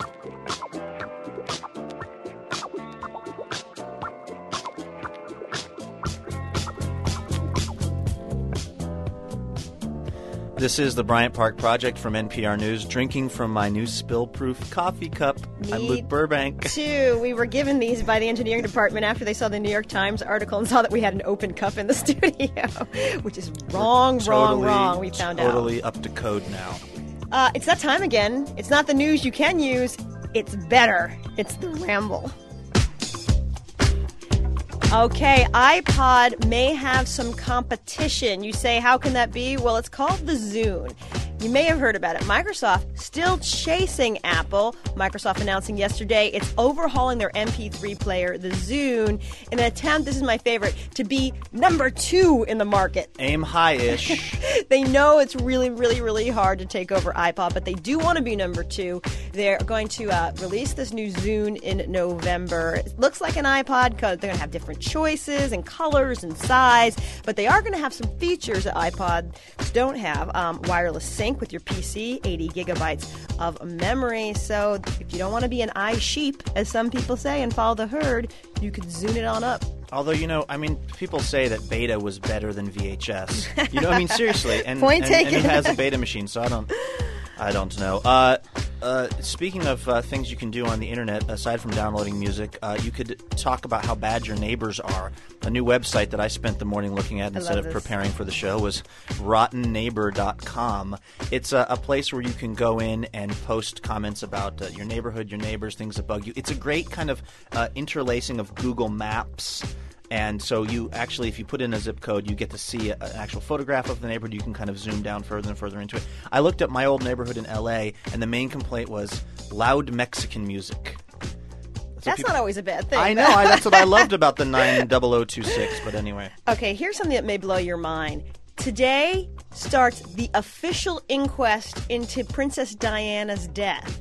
This is the Bryant Park Project from NPR News, drinking from my new spill-proof coffee cup. I'm Luke Burbank. Too. We were given these by the engineering department after they saw the New York Times article and saw that we had an open cup in the studio, which is wrong. We found out. Totally up to code now. It's that time again. It's not the news you can use. It's better. It's the ramble. Okay, iPod may have some competition. You say, how can that be? Well, it's called the Zune. You may have heard about it. Microsoft still chasing Apple. Microsoft announcing yesterday it's overhauling their MP3 player, the Zune, in an attempt, this is my favorite, to be number 2 in the market. Aim high-ish. They know it's really, really, really hard to take over iPod, but they do want to be number 2. They're going to release this new Zune in November. It looks like an iPod because they're going to have different choices and colors and size, but they are going to have some features that iPods don't have. Wireless sync with your PC, 80 gigabytes of memory. So if you don't want to be an i-sheep, as some people say, and follow the herd, you could Zune it on up. Although, people say that beta was better than VHS. Seriously. And, Point taken. And it has a beta machine, so I don't know. Speaking of things you can do on the internet, aside from downloading music, you could talk about how bad your neighbors are. A new website that I spent the morning looking at instead of preparing for the show was rottenneighbor.com. It's a place where you can go in and post comments about your neighborhood, your neighbors, things that bug you. It's a great kind of interlacing of Google Maps. And so you actually, if you put in a zip code, you get to see an actual photograph of the neighborhood. You can kind of zoom down further and further into it. I looked at my old neighborhood in L.A., and the main complaint was loud Mexican music. That's not always a bad thing. I know. That's what I loved about the 90026, but anyway. Okay, here's something that may blow your mind. Today starts the official inquest into Princess Diana's death.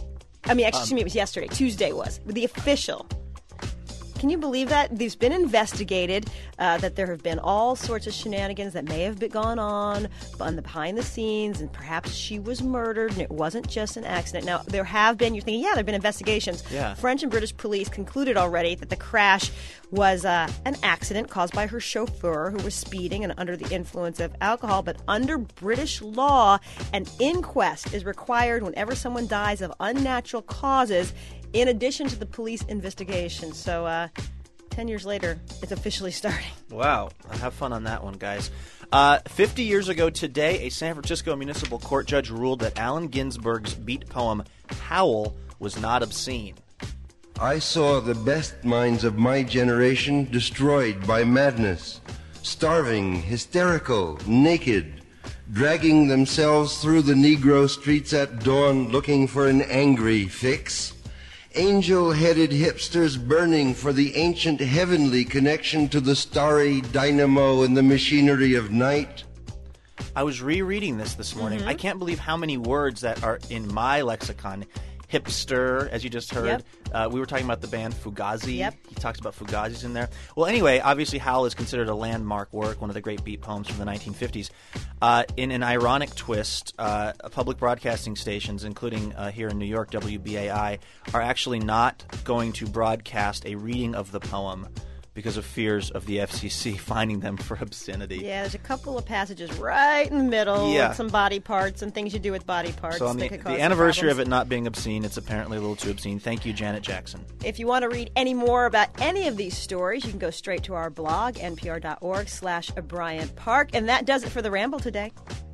It was yesterday. Tuesday was. The official. Can you believe that? They've been investigated, that there have been all sorts of shenanigans that may have been gone on behind the scenes, and perhaps she was murdered, and it wasn't just an accident. Now, there have been, you're thinking, there have been investigations. Yeah. French and British police concluded already that the crash was an accident caused by her chauffeur who was speeding and under the influence of alcohol. But under British law, an inquest is required whenever someone dies of unnatural causes, in addition to the police investigation. So 10 years later, it's officially starting. Wow. Have fun on that one, guys. 50 years ago today, a San Francisco municipal court judge ruled that Allen Ginsberg's beat poem, Howl, was not obscene. I saw the best minds of my generation destroyed by madness, starving, hysterical, naked, dragging themselves through the Negro streets at dawn looking for an angry fix. Angel-headed hipsters burning for the ancient heavenly connection to the starry dynamo and the machinery of night. I was rereading this morning. I can't believe how many words that are in my lexicon. Hipster, as you just heard. Yep. We were talking about the band Fugazi. Yep. He talks about Fugazis in there. Well, anyway, obviously Howl is considered a landmark work, one of the great beat poems from the 1950s. In an ironic twist, public broadcasting stations, including here in New York, WBAI, are actually not going to broadcast a reading of the poem because of fears of the FCC finding them for obscenity. Yeah, there's a couple of passages right in the middle with some body parts and things you do with body parts. So on the anniversary of it not being obscene, it's apparently a little too obscene. Thank you, Janet Jackson. If you want to read any more about any of these stories, you can go straight to our blog, npr.org/Bryant Park. And that does it for The Ramble today.